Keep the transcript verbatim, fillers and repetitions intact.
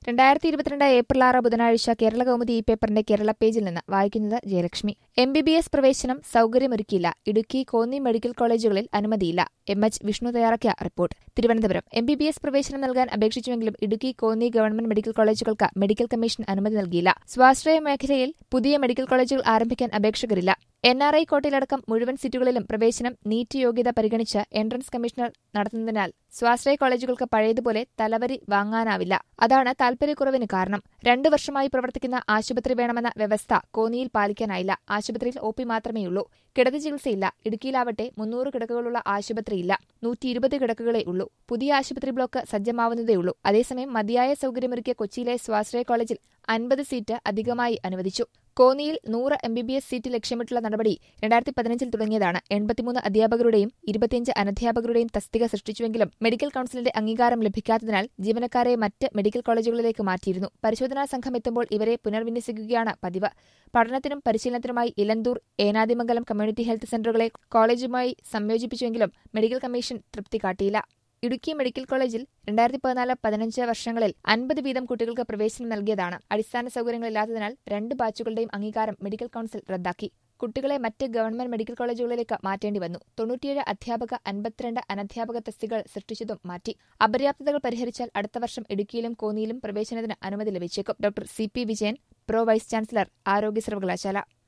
രണ്ടായിരത്തി ഇരുപത്തിരണ്ട് ഏപ്രിൽ ആറ് ബുധനാഴ്ച കേരള കൗമുദി ഈ പേപ്പറിന്റെ കേരള പേജിൽ നിന്ന് വായിക്കുന്നത് Jayalakshmi. M B B S പ്രവേശനം സൗകര്യമൊരുക്കിയില്ല. ഇടുക്കി കോന്നി മെഡിക്കൽ കോളേജുകളിൽ അനുമതിയില്ല. എം എച്ച് വിഷ്ണു തയ്യാറാക്കിയ report. Thiruvananthapuram. M B B S പ്രവേശനം നൽകാൻ അപേക്ഷിച്ചുവെങ്കിലും ഇടുക്കി കോന്നി ഗവൺമെന്റ് മെഡിക്കൽ കോളേജുകൾക്ക് മെഡിക്കൽ കമ്മീഷൻ അനുമതി നൽകിയില്ല. സ്വാശ്രയ മേഖലയിൽ പുതിയ മെഡിക്കൽ കോളേജുകൾ ആരംഭിക്കാൻ അപേക്ഷകരില്ല. എൻ ആർ ഐ കോട്ടയിലടക്കം മുഴുവൻ സീറ്റുകളിലും പ്രവേശനം നീറ്റ് യോഗ്യത പരിഗണിച്ച് എൻട്രൻസ് കമ്മീഷണർ നടത്തുന്നതിനാൽ സ്വാശ്രയ കോളേജുകൾക്ക് പഴയതുപോലെ തലവരി വാങ്ങാനാവില്ല. അതാണ് താൽപര്യക്കുറവിന് കാരണം. രണ്ടു വർഷമായി പ്രവർത്തിക്കുന്ന ആശുപത്രി വേണമെന്ന വ്യവസ്ഥ കോന്നിയിൽ പാലിക്കാനായില്ല. ആശുപത്രിയിൽ ഒ പി മാത്രമേയുള്ളൂ. കിടത്തി ചികിത്സയില്ല. ഇടുക്കിയിലാവട്ടെ മുന്നൂറ് കിടക്കുകളുള്ള ആശുപത്രിയില്ല. നൂറ്റി ഇരുപത് കിടക്കുകളേ ഉള്ളൂ. പുതിയ ആശുപത്രി ബ്ലോക്ക് സജ്ജമാവുന്നതേയുള്ളൂ. അതേസമയം മതിയായ സൗകര്യമൊരുക്കിയ കൊച്ചിയിലെ സ്വാശ്രയ കോളേജിൽ അൻപത് സീറ്റ് അധികമായി അനുവദിച്ചു. കോന്നിയിൽ നൂറ് M B B S seat ലക്ഷ്യമിട്ടുള്ള നടപടി രണ്ടായിരത്തി പതിനഞ്ചിൽ തുടങ്ങിയതാണ്. എൺപത്തിമൂന്ന് അധ്യാപകരുടെയും ഇരുപത്തിയഞ്ച് അനധ്യാപകരുടെയും തസ്തിക സൃഷ്ടിച്ചുവെങ്കിലും മെഡിക്കൽ കൌൺസിലിന്റെ അംഗീകാരം ലഭിക്കാത്തതിനാൽ ജീവനക്കാരെ മറ്റ് മെഡിക്കൽ കോളേജുകളിലേക്ക് മാറ്റിയിരുന്നു. പരിശോധനാ സംഘം എത്തുമ്പോൾ ഇവരെ പുനർവിന്യസിക്കുകയാണ് പതിവ്. പഠനത്തിനും പരിശീലനത്തിനുമായി ഇലന്തൂർ, ഏനാദിമംഗലം കമ്മ്യൂണിറ്റി ഹെൽത്ത് സെന്ററുകളെ കോളേജുമായി സംയോജിപ്പിച്ചുവെങ്കിലും മെഡിക്കൽ കമ്മീഷൻ തൃപ്തി കാട്ടിയില്ല. ഇടുക്കി മെഡിക്കൽ കോളേജിൽ രണ്ടായിരത്തി പതിനാല് പതിനഞ്ച് വർഷങ്ങളിൽ അൻപത് വീതം കുട്ടികൾക്ക് പ്രവേശനം നൽകിയതാണ്. അടിസ്ഥാന സൗകര്യങ്ങളില്ലാത്തതിനാൽ രണ്ട് ബാച്ചുകളുടെയും അംഗീകാരം മെഡിക്കൽ കൌൺസിൽ റദ്ദാക്കി. കുട്ടികളെ മറ്റ് ഗവൺമെന്റ് മെഡിക്കൽ കോളേജുകളിലേക്ക് മാറ്റേണ്ടി വന്നു. തൊണ്ണൂറ്റിയേഴ് അധ്യാപക, അൻപത്തിരണ്ട് അനധ്യാപക തസ്തികകൾ സൃഷ്ടിച്ചതും മാറ്റി. അപര്യാപ്തതകൾ പരിഹരിച്ചാൽ അടുത്ത വർഷം ഇടുക്കിയിലും കോന്നിയിലും പ്രവേശനത്തിന് അനുമതി ലഭിച്ചേക്കും. Doctor C P Vijayan, pro vice chancellor, ആരോഗ്യ സർവകലാശാല.